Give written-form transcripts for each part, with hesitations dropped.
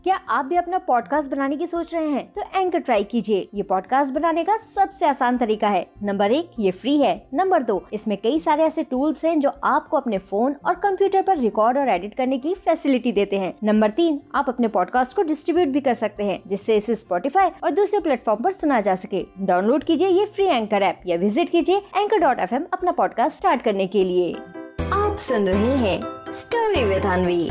क्या आप भी अपना पॉडकास्ट बनाने की सोच रहे हैं? तो एंकर ट्राई कीजिए। ये पॉडकास्ट बनाने का सबसे आसान तरीका है। नंबर 1, ये फ्री है। नंबर 2, इसमें कई सारे ऐसे टूल्स हैं जो आपको अपने फोन और कंप्यूटर पर रिकॉर्ड और एडिट करने की फैसिलिटी देते हैं। नंबर 3, आप अपने पॉडकास्ट को डिस्ट्रीब्यूट भी कर सकते हैं, जिससे इसे स्पॉटिफाई और दूसरे प्लेटफॉर्म पर सुना जा सके। डाउनलोड कीजिए ये फ्री एंकर ऐप या विजिट कीजिए anchor.fm अपना पॉडकास्ट स्टार्ट करने के लिए। आप सुन रहे हैं स्टोरी विद अनवी।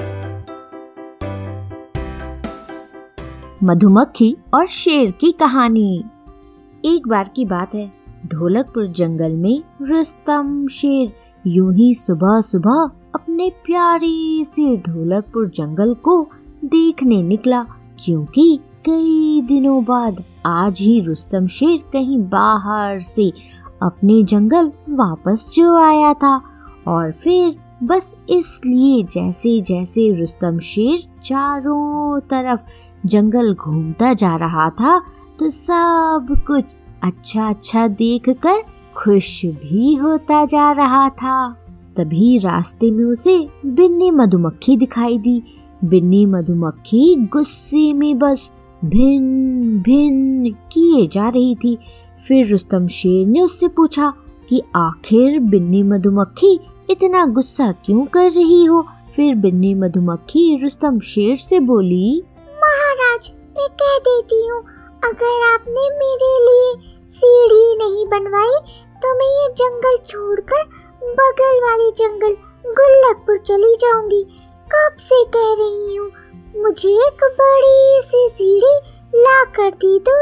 मधुमक्खी और शेर की कहानी। एक बार की बात है, ढोलकपुर जंगल में रुस्तम शेर यूं ही सुबह सुबह अपने प्यारे से ढोलकपुर जंगल को देखने निकला, क्योंकि कई दिनों बाद आज ही रुस्तम शेर कहीं बाहर से अपने जंगल वापस जो आया था। और फिर बस इसलिए जैसे जैसे रुस्तम शेर चारों तरफ जंगल घूमता जा रहा था, तो सब कुछ अच्छा अच्छा देखकर खुश भी होता जा रहा था। तभी रास्ते में उसे बिन्नी मधुमक्खी दिखाई दी। बिन्नी मधुमक्खी गुस्से में बस भिन भिन किए जा रही थी। फिर रुस्तम शेर ने उससे पूछा कि आखिर बिन्नी मधुमक्खी इतना गुस्सा क्यों कर रही हो। फिर बिन्नी मधुमक्खी रुस्तम शेर से बोली, महाराज, मैं कह देती हूँ, अगर आपने मेरे लिए सीढ़ी नहीं बनवाई तो मैं ये जंगल छोड़कर बगल वाले जंगल गुल्लकपुर चली जाऊंगी। कब से कह रही हूँ, मुझे एक बड़ी सी सीढ़ी ला कर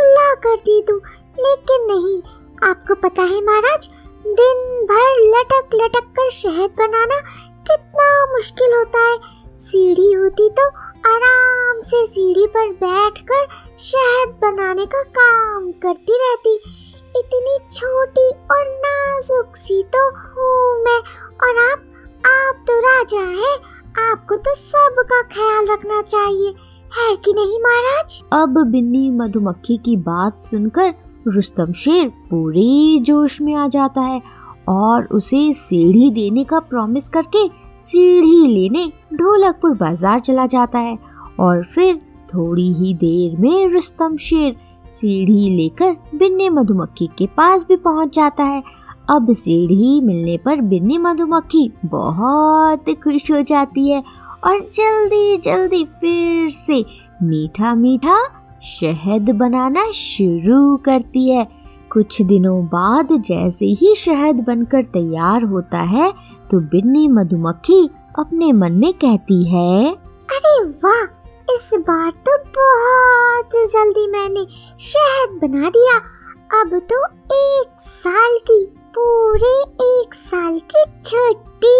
दी दो, लेकिन नहीं। आपको पता है महाराज, दिन भर लटक लटक कर शहद बनाना कितना मुश्किल होता है। सीढ़ी होती तो आराम से सीढ़ी पर बैठकर शहद बनाने का काम करती रहती। इतनी छोटी और नाजुक सी तो हूँ मैं, और आप तो राजा हैं, आपको तो सबका ख्याल रखना चाहिए, है कि नहीं महाराज। अब बिन्नी मधुमक्खी की बात सुनकर रुस्तम शेर पूरे जोश में आ जाता है और उसे सीढ़ी देने का प्रॉमिस करके सीढ़ी लेने ढोलकपुर बाजार चला जाता है। और फिर थोड़ी ही देर में रुस्तम शेर सीढ़ी लेकर बिन्नी मधुमक्खी के पास भी पहुंच जाता है। अब सीढ़ी मिलने पर बिन्नी मधुमक्खी बहुत खुश हो जाती है और जल्दी जल्दी फिर से मीठा मीठा शहद बनाना शुरू करती है। कुछ दिनों बाद जैसे ही शहद बनकर तैयार होता है, तो बिन्नी मधुमक्खी अपने मन में कहती है, अरे वाह, इस बार तो बहुत जल्दी मैंने शहद बना दिया। अब तो पूरे एक साल की छुट्टी।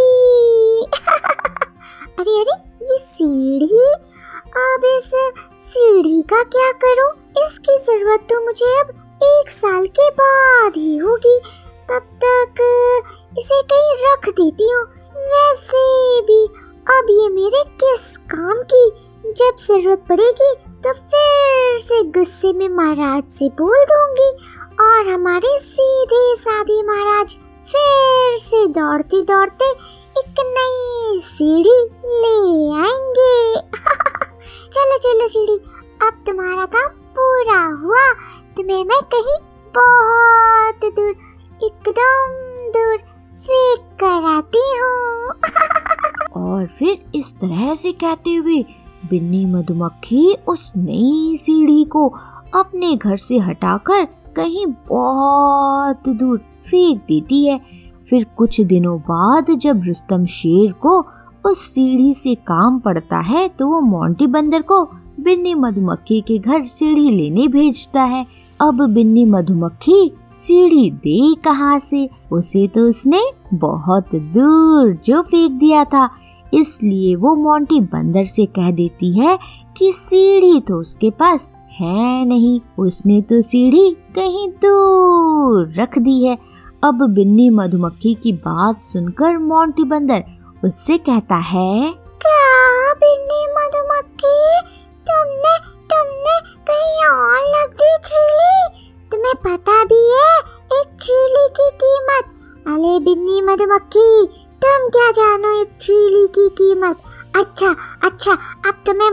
अरे ये सीढ़ी, अब इस सीढ़ी का क्या करूं? इसकी जरूरत तो मुझे अब 1 साल के बाद ही होगी। तब तक इसे कहीं रख देती हूँ। वैसे भी अब ये मेरे किस काम की? जब जरूरत पड़ेगी तो फिर से गुस्से में महाराज से बोल दूंगी और हमारे सीधे साधे महाराज फिर से दौड़ते दौड़ते एक नई सीढ़ी ले आएंगे। चलो सीढ़ी, अब तुम्हारा काम पूरा हुआ। तुम्हें मैं कहीं बहुत दूर, एकदम दूर फेंक कर आती हूँ। और फिर इस तरह से कहते हुए बिन्नी मधुमक्खी उस नई सीढ़ी को अपने घर से हटाकर कहीं बहुत दूर फेंक देती है। फिर कुछ दिनों बाद जब रुस्तम शेर को उस सीढ़ी से काम पड़ता है, तो वो मोंटी बंदर को बिन्नी मधुमक्खी के घर सीढ़ी लेने भेजता है। अब बिन्नी मधुमक्खी सीढ़ी दे कहाँ से? उसे तो उसने बहुत दूर जो फेंक दिया था। इसलिए वो मोंटी बंदर से कह देती है कि सीढ़ी तो उसके पास है नहीं, उसने तो सीढ़ी कहीं दूर रख दी है। अब बिन्नी मधुमक्खी की बात सुनकर मोंटी बंदर उससे कहता है, क्या बिन्नी मधुमक्खी, तुमने कहीं और लग दी छीली? तुम्हें पता भी है एक छीली की कीमत? अरे बिन्नी मधुमक्खी, तुम क्या जानो एक छीली की कीमत? अच्छा, अब तुम्हें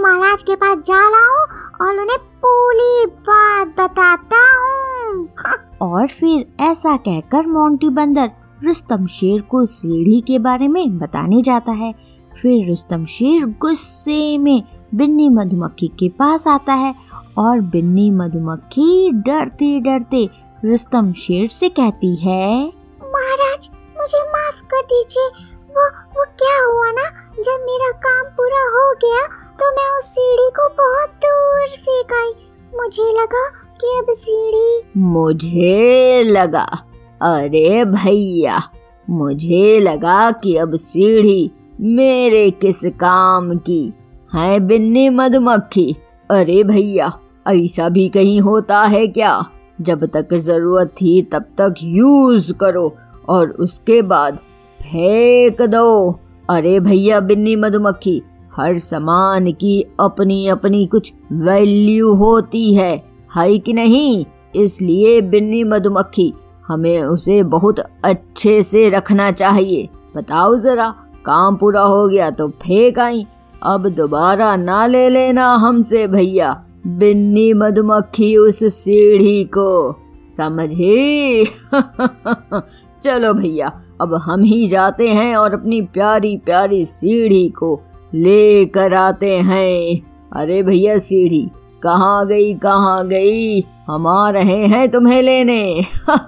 महाराज के पास जा रहा हूँ और उन्हें पूरी बात बताता हूँ। और फिर ऐसा कहकर मोंटी बंदर रुस्तम शेर को सीढ़ी के बारे में बताने जाता है। फिर रुस्तम शेर गुस्से में बिन्नी मधुमक्खी के पास आता है और बिन्नी मधुमक्खी डरते डरते रुस्तम शेर से कहती है, महाराज मुझे माफ कर दीजिए। वो क्या हुआ ना, जब मेरा काम पूरा हो गया तो मैं उस सीढ़ी को बहुत दूर फेंक आई। मुझे लगा कि अब सीढ़ी मुझे लगा अरे भैया, मुझे लगा कि अब सीढ़ी मेरे किस काम की है बिन्नी मधुमक्खी। अरे भैया, ऐसा भी कहीं होता है क्या? जब तक जरूरत थी तब तक यूज करो और उसके बाद फेंक दो। अरे भैया बिन्नी मधुमक्खी, हर सामान की अपनी अपनी कुछ वैल्यू होती है कि नहीं? इसलिए बिन्नी मधुमक्खी, हमें उसे बहुत अच्छे से रखना चाहिए। बताओ जरा, काम पूरा हो गया तो फेंक आई, अब दोबारा ना ले लेना हमसे भैया बिन्नी मधुमक्खी उस सीढ़ी को, समझे? चलो भैया, अब हम ही जाते हैं और अपनी प्यारी प्यारी सीढ़ी को लेकर आते हैं। अरे भैया सीढ़ी कहाँ गई? हम आ रहे हैं तुम्हें लेने।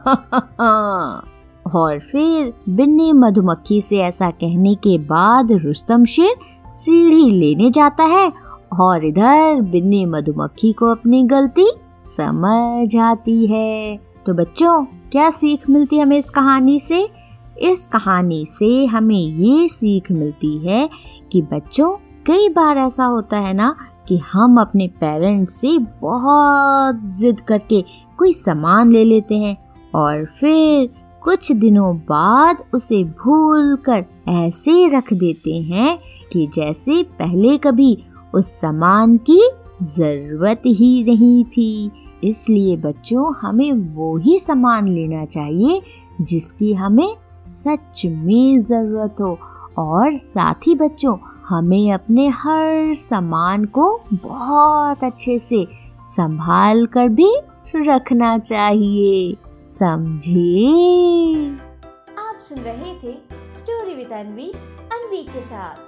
और फिर बिन्नी मधुमक्खी से ऐसा कहने के बाद रुस्तम शेर सीढ़ी लेने जाता है और इधर बिन्नी मधुमक्खी को अपनी गलती समझ आती है। तो बच्चों, क्या सीख मिलती है हमें इस कहानी से? इस कहानी से हमें ये सीख मिलती है कि बच्चों, कई बार ऐसा होता है ना कि हम अपने पेरेंट्स से बहुत जिद करके कोई सामान ले लेते हैं और फिर कुछ दिनों बाद उसे भूलकर ऐसे रख देते हैं कि जैसे पहले कभी उस सामान की जरूरत ही नहीं थी। इसलिए बच्चों, हमें वो ही सामान लेना चाहिए जिसकी हमें सच में जरूरत हो। और साथ ही बच्चों, हमें अपने हर सामान को बहुत अच्छे से संभाल कर भी रखना चाहिए, समझे? आप सुन रहे थे स्टोरी विद अनवी के साथ।